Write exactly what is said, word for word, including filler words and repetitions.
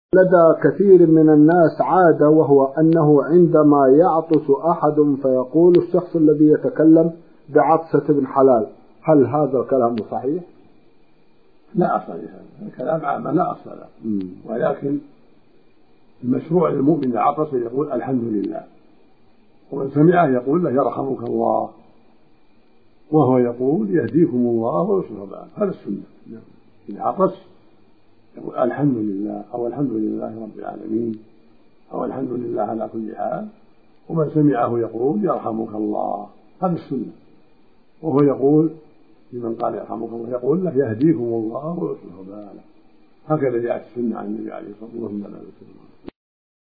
لدى كثير من الناس عادة، وهو أنه عندما يعطس أحد فيقول الشخص الذي يتكلم بعطسة ابن حلال، هل هذا كلام صحيح؟ لا أصل لهذا الكلام عام لا أصل له، ولكن المشروع للمؤمن عطس يقول الحمد لله، ومن سمعه يقول له يرحمك الله، وهو يقول يهديكم الله ويصلح بالكم. هذا السنة. إذا عطس يقول الحمد لله أو الحمد لله رب العالمين أو الحمد لله على كل حال، ومن سمعه يقول يرحمك الله. هذا السنة. وهو يقول لمن قال يرحمك الله يقول له يهديكم الله ويصلح بالكم. هكذا جاءت السنة عن النبي عليه الصلاة والسلام.